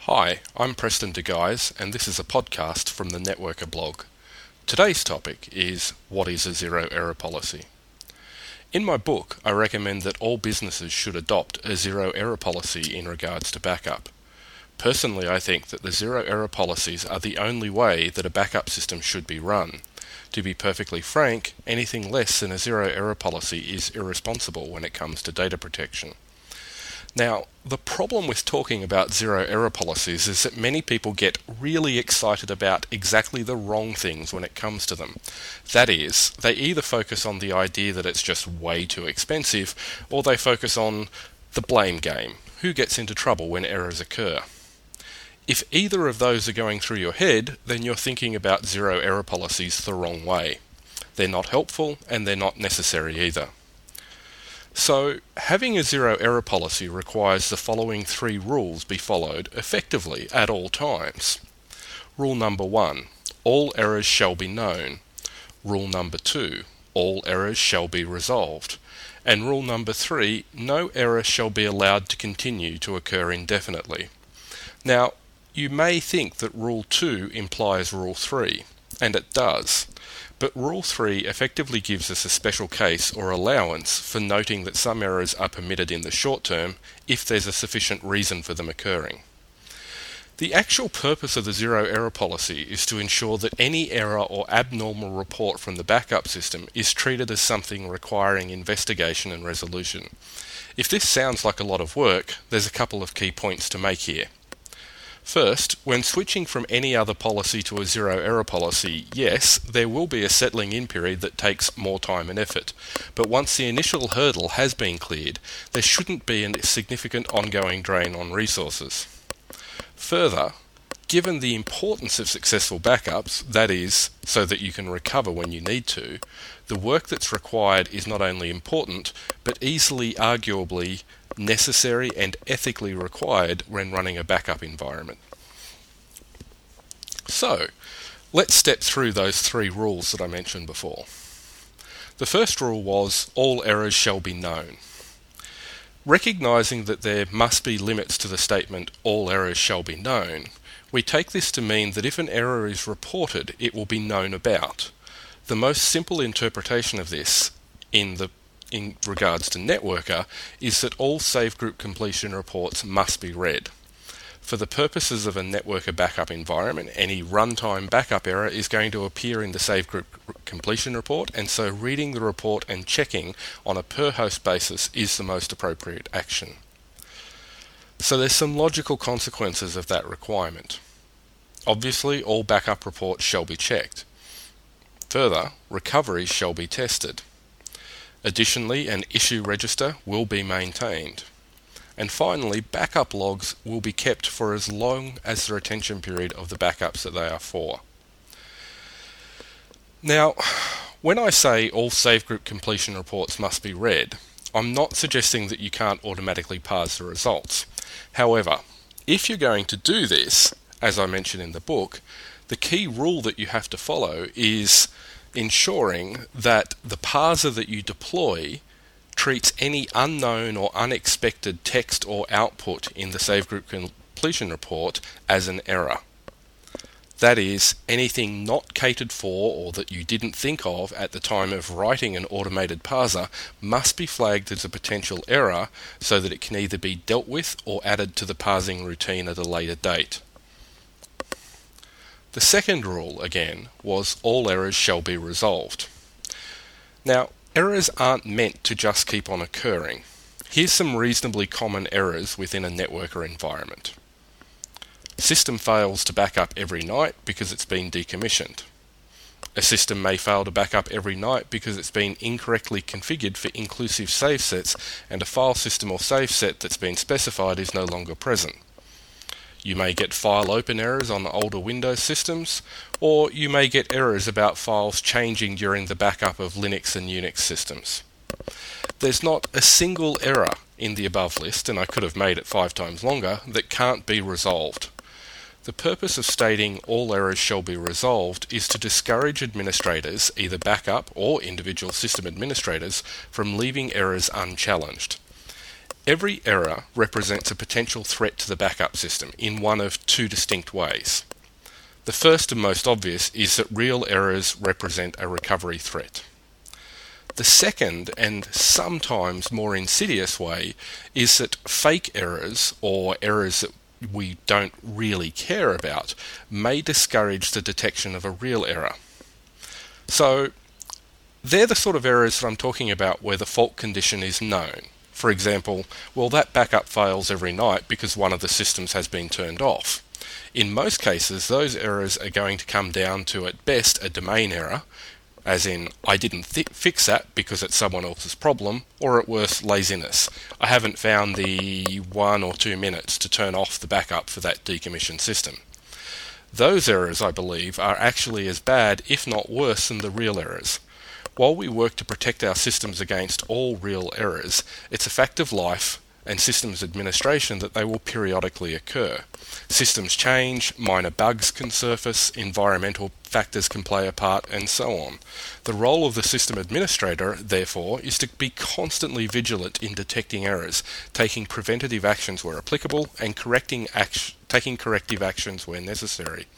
Hi, I'm Preston DeGuise, and this is a podcast from the Networker blog. Today's topic is, what is a zero error policy? In my book, I recommend that all businesses should adopt a zero error policy in regards to backup. Personally, I think that the zero error policies are the only way that a backup system should be run. To be perfectly frank, anything less than a zero error policy is irresponsible when it comes to data protection. Now, the problem with talking about zero error policies is that many people get really excited about exactly the wrong things when it comes to them. That is, they either focus on the idea that it's just way too expensive, or they focus on the blame game. Who gets into trouble when errors occur? If either of those are going through your head, then you're thinking about zero error policies the wrong way. They're not helpful, and they're not necessary either. So, having a zero error policy requires the following three rules be followed effectively at all times. Rule number 1, all errors shall be known. Rule number 2, all errors shall be resolved. And rule number 3, no error shall be allowed to continue to occur indefinitely. Now, you may think that rule 2 implies rule 3, and it does. But Rule 3 effectively gives us a special case or allowance for noting that some errors are permitted in the short term if there's a sufficient reason for them occurring. The actual purpose of the zero error policy is to ensure that any error or abnormal report from the backup system is treated as something requiring investigation and resolution. If this sounds like a lot of work, there's a couple of key points to make here. First, when switching from any other policy to a zero error policy, yes, there will be a settling in period that takes more time and effort, but once the initial hurdle has been cleared, there shouldn't be a significant ongoing drain on resources. Further, given the importance of successful backups, that is, so that you can recover when you need to, the work that's required is not only important, but easily arguably necessary and ethically required when running a backup environment. So, let's step through those three rules that I mentioned before. The first rule was, all errors shall be known. Recognizing that there must be limits to the statement, all errors shall be known, we take this to mean that if an error is reported, it will be known about. The most simple interpretation of this in regards to Networker is that all save group completion reports must be read. For the purposes of a Networker backup environment, any runtime backup error is going to appear in the save group completion report, and so reading the report and checking on a per host basis is the most appropriate action. So there's some logical consequences of that requirement. Obviously, all backup reports shall be checked. Further, recoveries shall be tested. Additionally, an issue register will be maintained. And finally, backup logs will be kept for as long as the retention period of the backups that they are for. Now, when I say all save group completion reports must be read, I'm not suggesting that you can't automatically parse the results. However, if you're going to do this, as I mentioned in the book, the key rule that you have to follow is ensuring that the parser that you deploy treats any unknown or unexpected text or output in the save group completion report as an error. That is, anything not catered for or that you didn't think of at the time of writing an automated parser must be flagged as a potential error so that it can either be dealt with or added to the parsing routine at a later date. The second rule, again, was all errors shall be resolved. Now, errors aren't meant to just keep on occurring. Here's some reasonably common errors within a Networker environment. System fails to back up every night because it's been decommissioned. A system may fail to back up every night because it's been incorrectly configured for inclusive save sets and a file system or save set that's been specified is no longer present. You may get file open errors on older Windows systems, or you may get errors about files changing during the backup of Linux and Unix systems. There's not a single error in the above list, and I could have made it 5 times longer, that can't be resolved. The purpose of stating all errors shall be resolved is to discourage administrators, either backup or individual system administrators, from leaving errors unchallenged. Every error represents a potential threat to the backup system in one of two distinct ways. The first and most obvious is that real errors represent a recovery threat. The second, and sometimes more insidious way, is that fake errors, or errors that we don't really care about, may discourage the detection of a real error. So, they're the sort of errors that I'm talking about where the fault condition is known. For example, well, that backup fails every night because one of the systems has been turned off. In most cases, those errors are going to come down to, at best, a domain error, as in, I didn't fix that because it's someone else's problem, or at worst, laziness. I haven't found the 1 or 2 minutes to turn off the backup for that decommissioned system. Those errors, I believe, are actually as bad, if not worse, than the real errors. While we work to protect our systems against all real errors, it's a fact of life and systems administration that they will periodically occur. Systems change, minor bugs can surface, environmental factors can play a part, and so on. The role of the system administrator, therefore, is to be constantly vigilant in detecting errors, taking preventative actions where applicable, and taking corrective actions where necessary.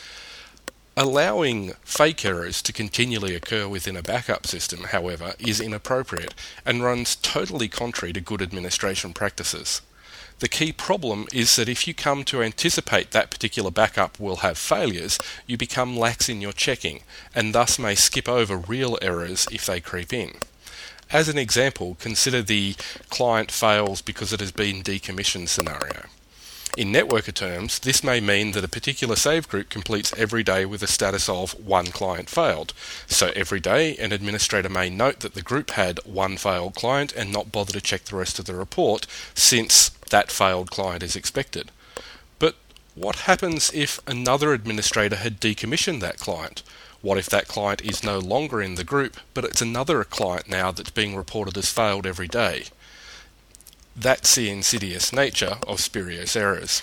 Allowing fake errors to continually occur within a backup system, however, is inappropriate and runs totally contrary to good administration practices. The key problem is that if you come to anticipate that particular backup will have failures, you become lax in your checking, and thus may skip over real errors if they creep in. As an example, consider the client fails because it has been decommissioned scenario. In networker terms, this may mean that a particular save group completes every day with a status of one client failed. So every day, an administrator may note that the group had one failed client and not bother to check the rest of the report, since that failed client is expected. But what happens if another administrator had decommissioned that client? What if that client is no longer in the group, but it's another client now that's being reported as failed every day? That's the insidious nature of spurious errors.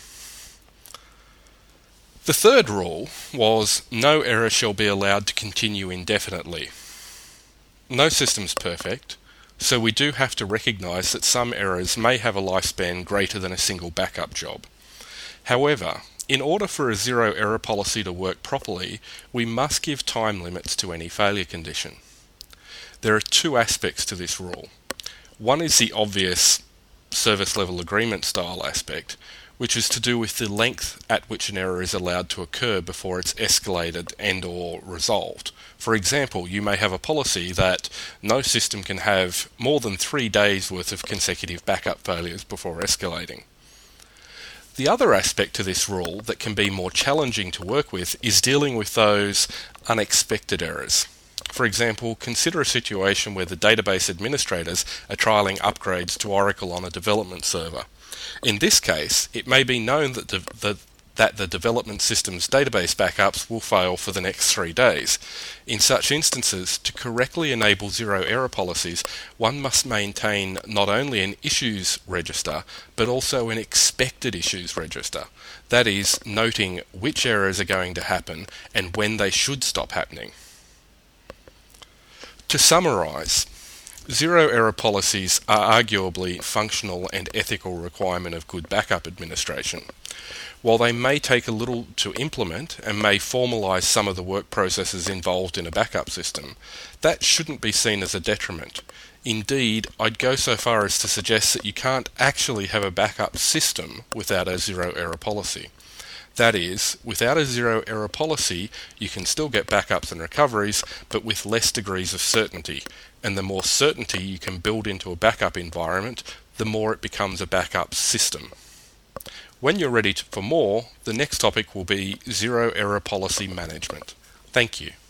The third rule was no error shall be allowed to continue indefinitely. No system's perfect, so we do have to recognise that some errors may have a lifespan greater than a single backup job. However, in order for a zero error policy to work properly, we must give time limits to any failure condition. There are two aspects to this rule. One is the obvious service level agreement style aspect, which is to do with the length at which an error is allowed to occur before it's escalated and or resolved. For example, you may have a policy that no system can have more than 3 days worth of consecutive backup failures before escalating. The other aspect to this rule that can be more challenging to work with is dealing with those unexpected errors. For example, consider a situation where the database administrators are trialling upgrades to Oracle on a development server. In this case, it may be known that the development system's database backups will fail for the next 3 days. In such instances, to correctly enable zero error policies, one must maintain not only an issues register, but also an expected issues register. That is, noting which errors are going to happen and when they should stop happening. To summarise, zero error policies are arguably a functional and ethical requirement of good backup administration. While they may take a little to implement and may formalise some of the work processes involved in a backup system, that shouldn't be seen as a detriment. Indeed, I'd go so far as to suggest that you can't actually have a backup system without a zero error policy. That is, without a zero error policy, you can still get backups and recoveries, but with less degrees of certainty. And the more certainty you can build into a backup environment, the more it becomes a backup system. When you're ready for more, the next topic will be zero error policy management. Thank you.